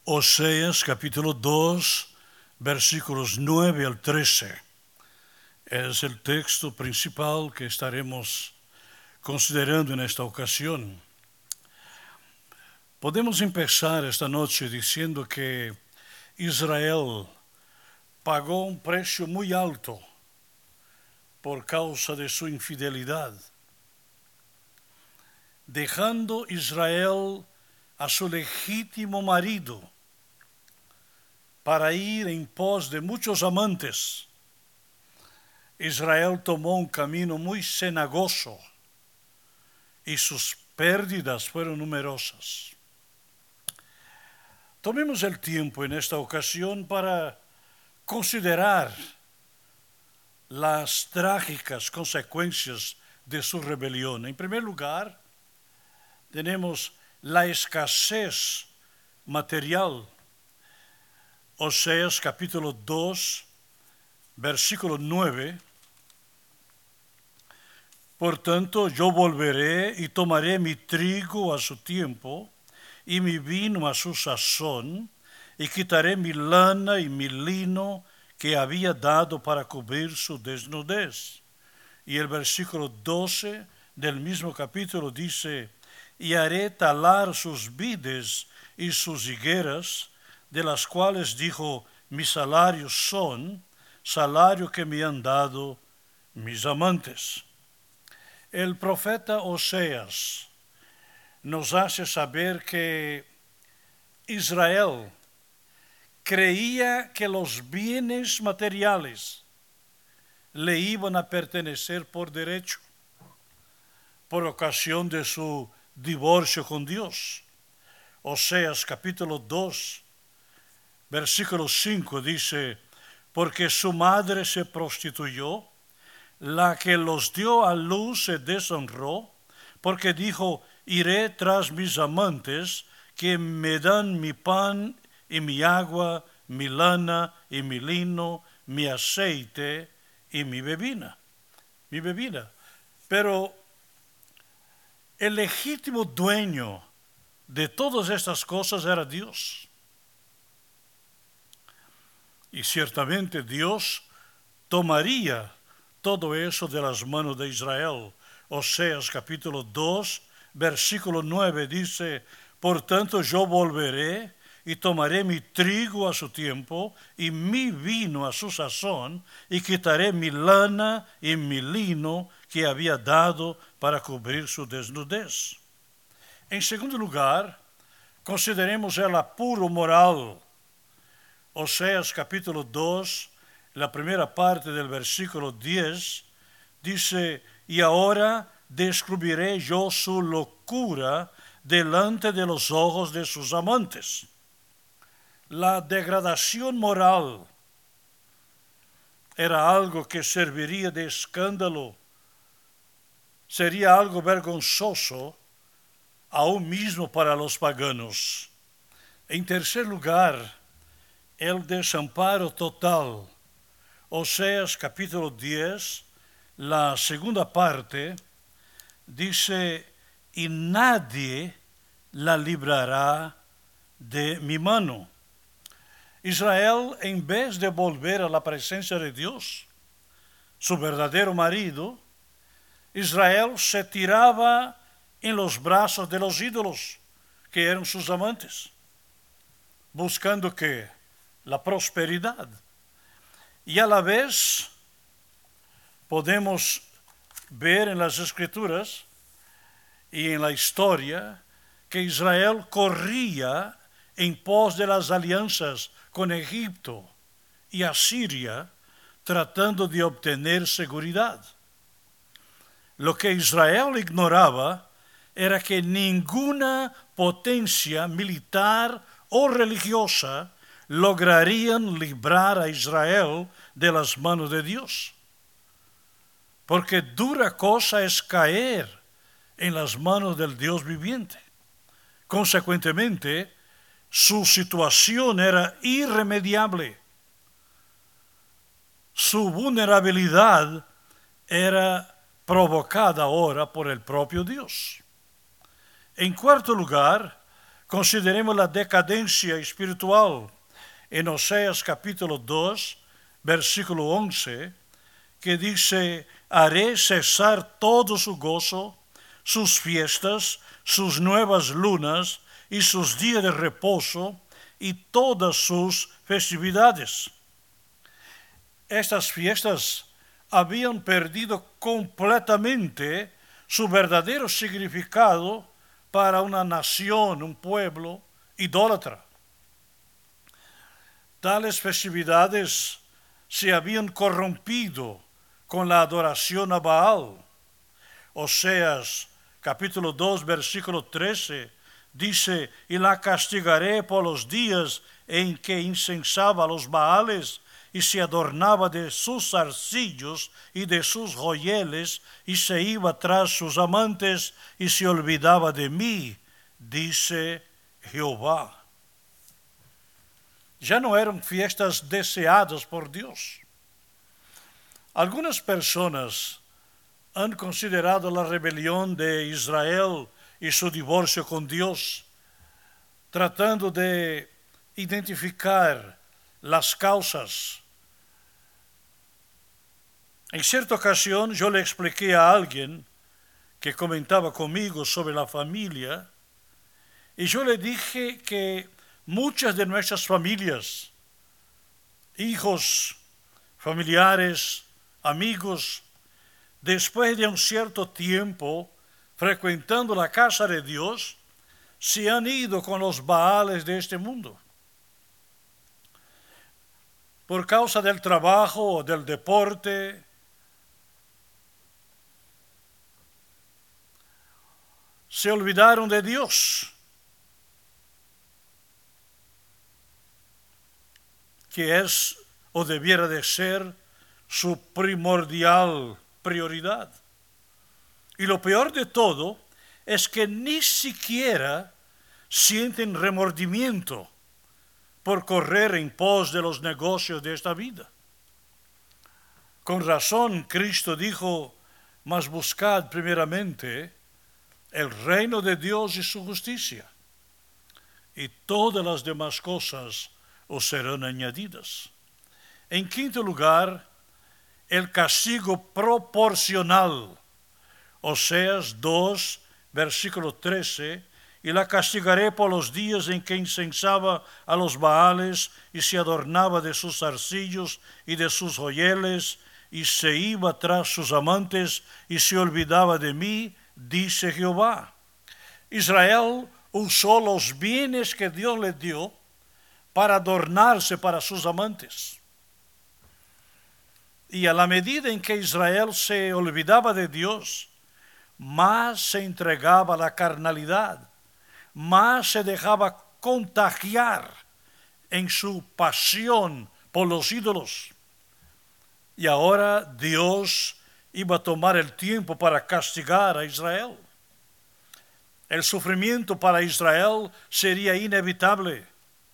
Oseas capítulo 2, versículos 9 al 13. Es el texto principal que estaremos considerando en esta ocasión. Podemos empezar esta noche diciendo que Israel pagó un precio muy alto por causa de su infidelidad, dejando Israel a su legítimo marido para ir en pos de muchos amantes. Israel tomó un camino muy cenagoso y sus pérdidas fueron numerosas. Tomemos el tiempo en esta ocasión para considerar las trágicas consecuencias de su rebelión. En primer lugar, tenemos la escasez material. Oseas capítulo 2, versículo 9. Por tanto, yo volveré y tomaré mi trigo a su tiempo y mi vino a su sazón, y quitaré mi lana y mi lino que había dado para cubrir su desnudez. Y el versículo 12 del mismo capítulo dice, y haré talar sus vides y sus higueras, de las cuales dijo, mi salario son, salario que me han dado mis amantes. El profeta Oseas nos hace saber que Israel creía que los bienes materiales le iban a pertenecer por derecho, por ocasión de su divorcio con Dios. Oseas capítulo 2, versículo 5 dice, porque su madre se prostituyó, la que los dio a luz se deshonró, porque dijo, iré tras mis amantes, que me dan mi pan y mi agua, mi lana y mi lino, mi aceite y mi bebida. Pero el legítimo dueño de todas estas cosas era Dios. Y ciertamente Dios tomaría todo eso de las manos de Israel. Oseas capítulo 2, versículo 9 dice, por tanto yo volveré y tomaré mi trigo a su tiempo y mi vino a su sazón, y quitaré mi lana y mi lino que había dado para cubrir su desnudez. En segundo lugar, consideremos el apuro moral. Oseas capítulo 2, la primera parte del versículo 10, dice, y ahora descubriré yo su locura delante de los ojos de sus amantes. La degradación moral era algo que serviría de escándalo, sería algo vergonzoso, aún mismo para los paganos. En tercer lugar, el desamparo total. Oseas capítulo 10, la segunda parte, dice, y nadie la librará de mi mano. Israel, en vez de volver a la presencia de Dios, su verdadero marido, Israel se tiraba en los brazos de los ídolos, que eran sus amantes, buscando ¿qué? La prosperidad. Y a la vez podemos ver en las Escrituras y en la historia que Israel corría en pos de las alianzas con Egipto y Asiria, tratando de obtener seguridad. Lo que Israel ignoraba era que ninguna potencia militar o religiosa lograrían librar a Israel de las manos de Dios. Porque dura cosa es caer en las manos del Dios viviente. Consecuentemente, su situación era irremediable. Su vulnerabilidad era provocada ahora por el propio Dios. En cuarto lugar, Consideremos la decadencia espiritual en Oseas capítulo 2, versículo 11, que dice: haré cesar todo su gozo, sus fiestas, sus nuevas lunas y sus días de reposo y todas sus festividades. Estas fiestas habían perdido completamente su verdadero significado para una nación, un pueblo idólatra. Tales festividades se habían corrompido con la adoración a Baal. Oseas capítulo 2, versículo 13, dice: y la castigaré por los días en que incensaba a los Baales y se adornaba de sus zarcillos y de sus joyeles, y se iba tras sus amantes y se olvidaba de mí, dice Jehová. Ya no eran fiestas deseadas por Dios. Algunas personas han considerado la rebelión de Israel y su divorcio con Dios, tratando de identificar las causas. En cierta ocasión yo le expliqué a alguien que comentaba conmigo sobre la familia, y yo le dije que muchas de nuestras familias, hijos, familiares, amigos, después de un cierto tiempo frecuentando la casa de Dios, se han ido con los Baales de este mundo. Por causa del trabajo o del deporte, se olvidaron de Dios, que es o debiera de ser su primordial prioridad. Y lo peor de todo es que ni siquiera sienten remordimiento por correr en pos de los negocios de esta vida. Con razón, Cristo dijo: mas buscad primeramente el reino de Dios y su justicia, y todas las demás cosas os serán añadidas. En quinto lugar, el castigo proporcional. Oseas 2, versículo 13, y la castigaré por los días en que incensaba a los Baales y se adornaba de sus zarcillos y de sus joyeles, y se iba tras sus amantes y se olvidaba de mí, dice Jehová. Israel usó los bienes que Dios le dio para adornarse para sus amantes. Y a la medida en que Israel se olvidaba de Dios, más se entregaba a la carnalidad, más se dejaba contagiar en su pasión por los ídolos. Y ahora Dios iba a tomar el tiempo para castigar a Israel. El sufrimiento para Israel sería inevitable.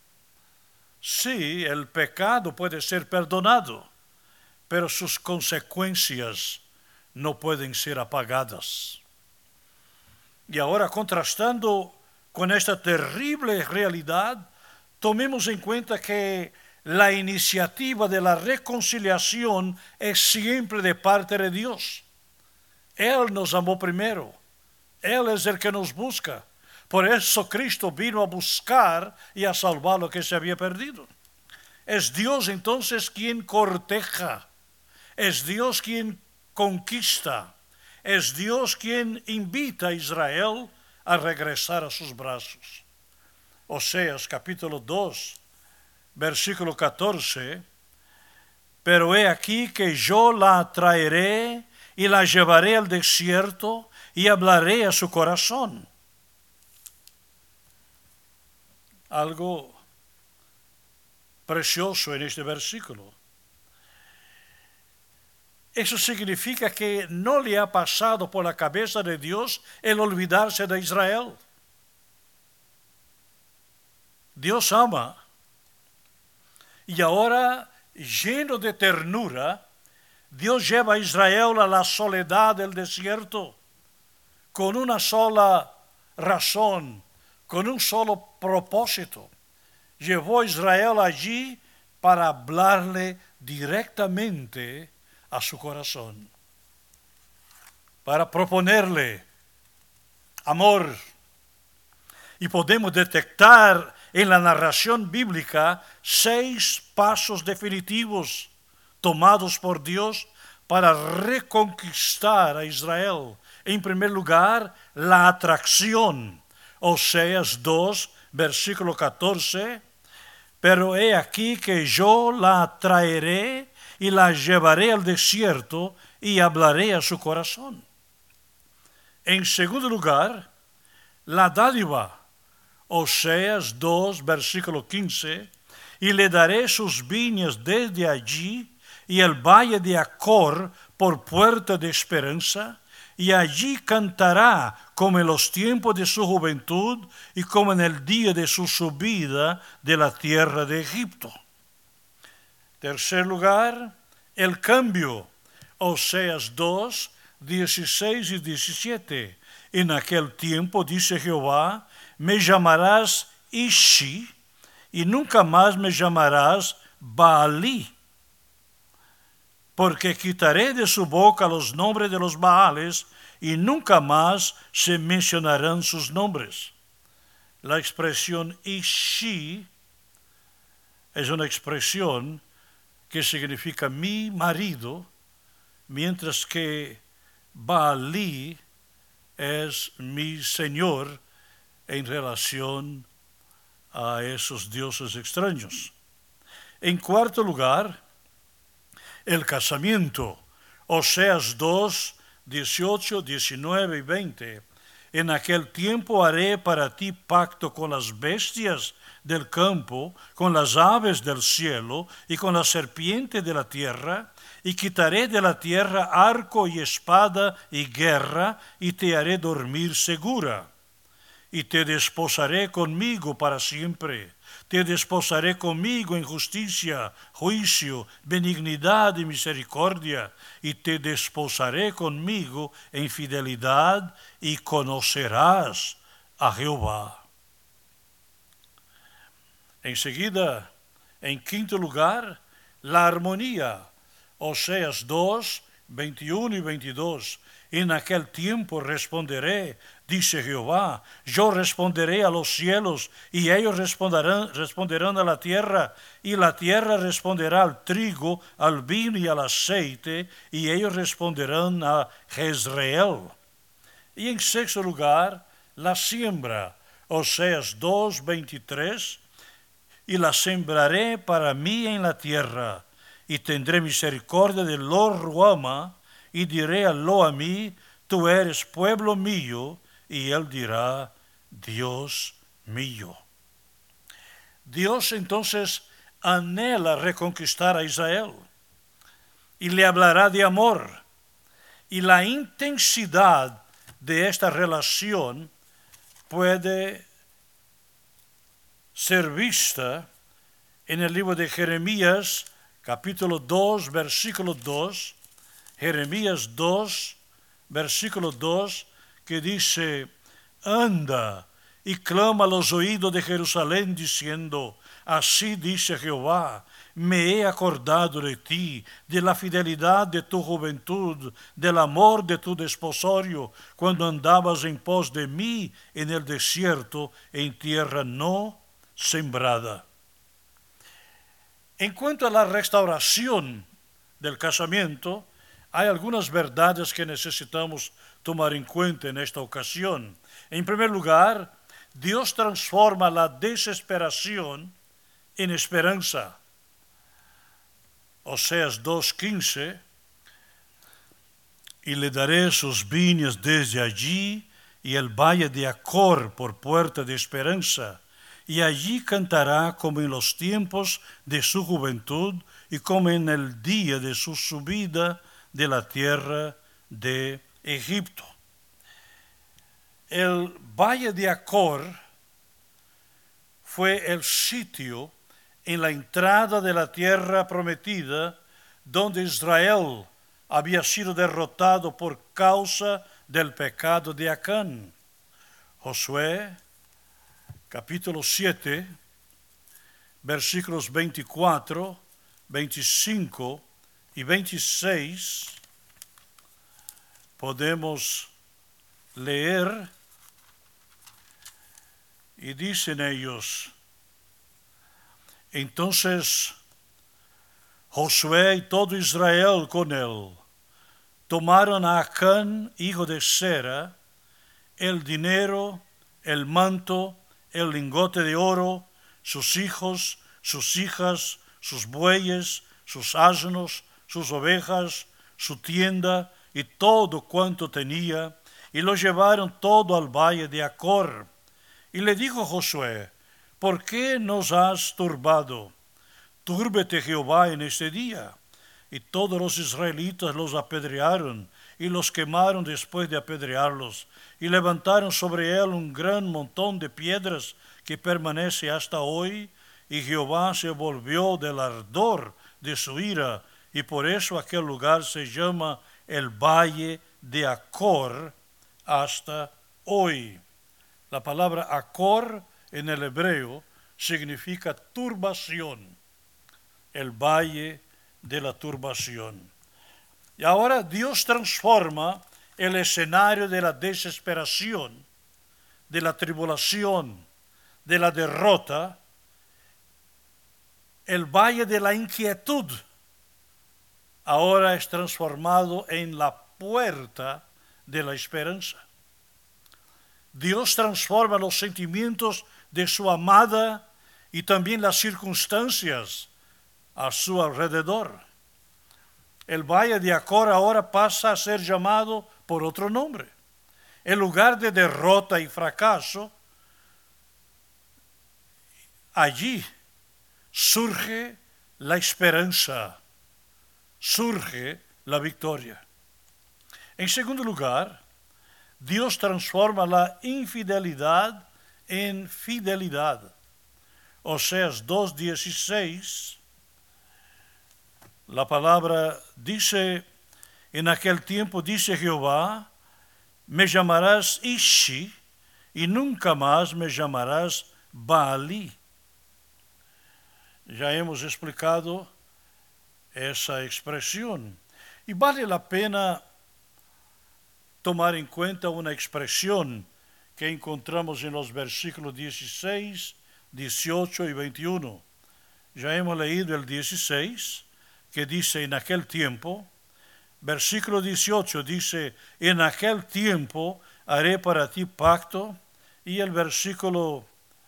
Sí, el pecado puede ser perdonado, pero sus consecuencias no pueden ser apagadas. Y ahora, contrastando con esta terrible realidad, tomemos en cuenta que la iniciativa de la reconciliación es siempre de parte de Dios. Él nos amó primero. Él es el que nos busca. Por eso Cristo vino a buscar y a salvar lo que se había perdido. Es Dios entonces quien corteja. Es Dios quien conquista. Es Dios quien invita a Israel a regresar a sus brazos. Oseas capítulo 2, versículo 14. Pero he aquí que yo la traeré y la llevaré al desierto y hablaré a su corazón. Algo precioso en este versículo. Eso significa que no le ha pasado por la cabeza de Dios el olvidarse de Israel. Dios ama. Y ahora, lleno de ternura, Dios lleva a Israel a la soledad del desierto con una sola razón: con un solo propósito. Llevó a Israel allí para hablarle directamente a su corazón, para proponerle amor. Y podemos detectar en la narración bíblica 6 pasos definitivos tomados por Dios para reconquistar a Israel. En primer lugar, la atracción. Oseas 2, versículo 14. Pero he aquí que yo la atraeré y la llevaré al desierto y hablaré a su corazón. En segundo lugar, la dádiva. Oseas 2, versículo 15, y le daré sus viñas desde allí y el valle de Acor por puerta de esperanza, y allí cantará como en los tiempos de su juventud y como en el día de su subida de la tierra de Egipto. Tercer lugar, el cambio. Oseas 2, 16 y 17. En aquel tiempo, dice Jehová, me llamarás Ishi, y nunca más me llamarás Baalí, porque quitaré de su boca los nombres de los Baales, y nunca más se mencionarán sus nombres. La expresión Ishi es una expresión que significa mi marido, mientras que Baalí es mi señor en relación a esos dioses extraños. En cuarto lugar, el casamiento. Oseas 2, 18, 19 y 20. En aquel tiempo haré para ti pacto con las bestias del campo, con las aves del cielo y con la serpiente de la tierra, y quitaré de la tierra arco y espada y guerra, y te haré dormir segura. Y te desposaré conmigo para siempre. Te desposaré conmigo en justicia, juicio, benignidad y misericordia. Y te desposaré conmigo en fidelidad y conocerás a Jehová. Enseguida, en quinto lugar, la armonía. Oseas 2, 21 y 22. En aquel tiempo responderé, dice Jehová, yo responderé a los cielos, y ellos responderán a la tierra, y la tierra responderá al trigo, al vino y al aceite, y ellos responderán a Jezreel. Y en sexto lugar, la siembra. Oseas 2, 23, y la sembraré para mí en la tierra, y tendré misericordia de Lo-ruhamah, y diré a Lo-ammi, tú eres pueblo mío, y él dirá, Dios mío. Dios entonces anhela reconquistar a Israel, y le hablará de amor, y la intensidad de esta relación puede ser vista en el libro de Jeremías, capítulo 2, versículo 2, Jeremías 2, versículo 2, que dice, anda y clama a los oídos de Jerusalén diciendo, así dice Jehová, me he acordado de ti, de la fidelidad de tu juventud, del amor de tu desposorio, cuando andabas en pos de mí en el desierto, en tierra no sembrada. En cuanto a la restauración del casamiento, hay algunas verdades que necesitamos tomar en cuenta en esta ocasión. En primer lugar, Dios transforma la desesperación en esperanza. Oseas 2:15, y le daré sus viñas desde allí y el valle de Acor por puerta de esperanza, y allí cantará como en los tiempos de su juventud y como en el día de su subida de la tierra de Egipto. El valle de Acor fue el sitio en la entrada de la tierra prometida donde Israel había sido derrotado por causa del pecado de Acán. Josué capítulo 7, versículos 24, 25 y 26, podemos leer y dicen ellos: entonces Josué y todo Israel con él tomaron a Acán, hijo de Zera, el dinero, el manto, el lingote de oro, sus hijos, sus hijas, sus bueyes, sus asnos, sus ovejas, su tienda y todo cuanto tenía, y lo llevaron todo al valle de Acor. Y le dijo Josué: ¿por qué nos has turbado? Túrbete Jehová en este día. Y todos los israelitas los apedrearon y los quemaron después de apedrearlos, y levantaron sobre él un gran montón de piedras que permanece hasta hoy, y Jehová se volvió del ardor de su ira, y por eso aquel lugar se llama el Valle de Acor hasta hoy. La palabra Acor en el hebreo significa turbación, el valle de la turbación. Y ahora Dios transforma el escenario de la desesperación, de la tribulación, de la derrota, el valle de la inquietud, ahora es transformado en la puerta de la esperanza. Dios transforma los sentimientos de su amada y también las circunstancias a su alrededor. El valle de Acor ahora pasa a ser llamado por otro nombre. En lugar de derrota y fracaso, allí surge la esperanza, surge la victoria. En segundo lugar, Dios transforma la infidelidad en fidelidad. Oseas 2:16, la palabra dice: en aquel tiempo dice Jehová, me llamarás Ishi y nunca más me llamarás Baalí. Ya hemos explicado esa expresión y vale la pena tomar en cuenta una expresión que encontramos en los versículos 16, 18 y 21. Ya hemos leído el 16, que dice en aquel tiempo. Versículo 18 dice: en aquel tiempo haré para ti pacto. Y el versículo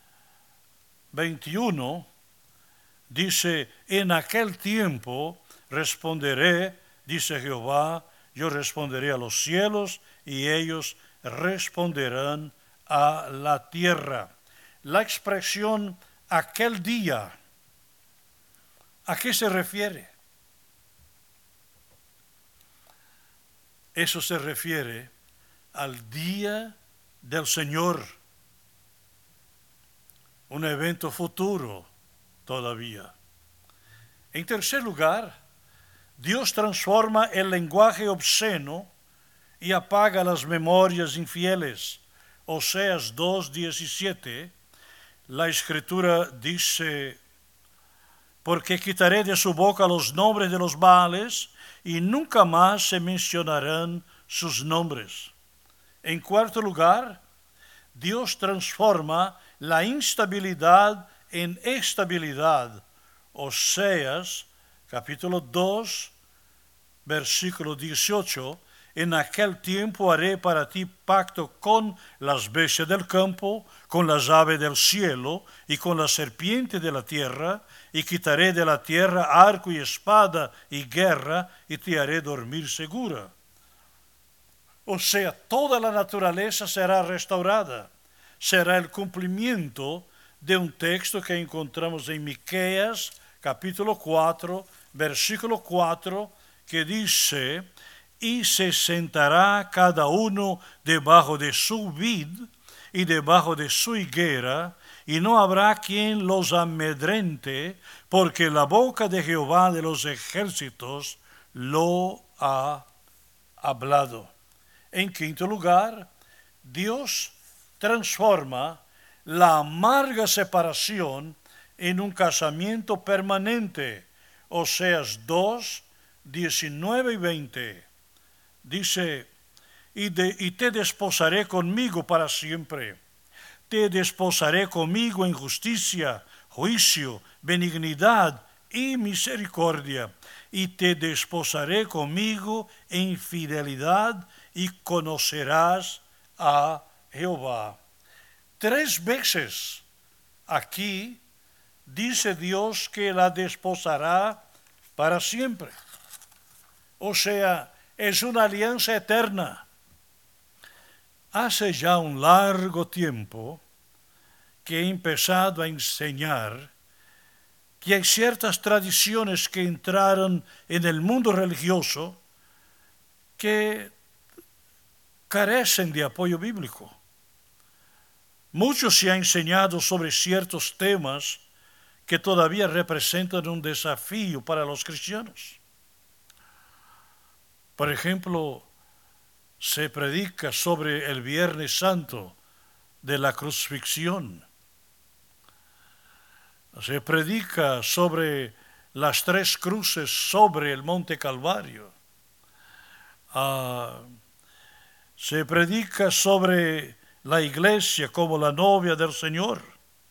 21 dice: en aquel tiempo responderé, dice Jehová, yo responderé a los cielos y ellos responderán a la tierra. La expresión aquel día, ¿a qué se refiere? Eso se refiere al día del Señor, un evento futuro todavía. En tercer lugar, Dios transforma el lenguaje obsceno y apaga las memorias infieles. Oseas 2:17, la Escritura dice: porque quitaré de su boca los nombres de los Baales y nunca más se mencionarán sus nombres. En cuarto lugar, Dios transforma la instabilidad en estabilidad. Oseas, capítulo 2, versículo 18, en aquel tiempo haré para ti pacto con las bestias del campo, con las aves del cielo y con la serpiente de la tierra, y quitaré de la tierra arco y espada y guerra, y te haré dormir segura. O sea, toda la naturaleza será restaurada. Será el cumplimiento de un texto que encontramos en Miqueas, capítulo 4, versículo 4, que dice: y se sentará cada uno debajo de su vid y debajo de su higuera, y no habrá quien los amedrente, porque la boca de Jehová de los ejércitos lo ha hablado. En quinto lugar, Dios transforma la amarga separación en un casamiento permanente. Oseas 2, 19 y 20. Dice, y te desposaré conmigo para siempre. Te desposaré conmigo en justicia, juicio, benignidad y misericordia. Y te desposaré conmigo en fidelidad y conocerás a Jehová. 3 veces aquí dice Dios que la desposará para siempre. O sea, es una alianza eterna. Hace ya un largo tiempo que he empezado a enseñar que hay ciertas tradiciones que entraron en el mundo religioso que carecen de apoyo bíblico. Mucho se ha enseñado sobre ciertos temas que todavía representan un desafío para los cristianos. Por ejemplo, se predica sobre el Viernes Santo de la crucifixión. Se predica sobre las 3 cruces sobre el Monte Calvario. Se predica sobre la iglesia como la novia del Señor.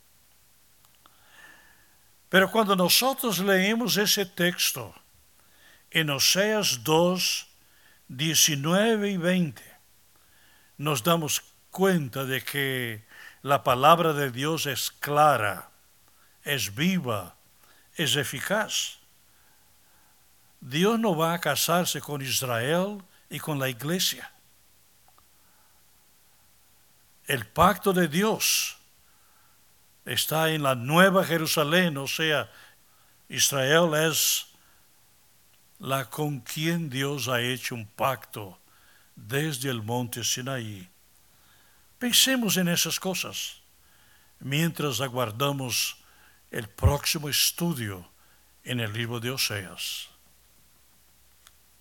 Pero cuando nosotros leemos ese texto en Oseas 2, 19 y 20, nos damos cuenta de que la palabra de Dios es clara, es viva, es eficaz. Dios no va a casarse con Israel y con la iglesia. El pacto de Dios está en la Nueva Jerusalén, o sea, Israel es la con quien Dios ha hecho un pacto desde el monte Sinaí. Pensemos en esas cosas mientras aguardamos el próximo estudio en el libro de Oseas.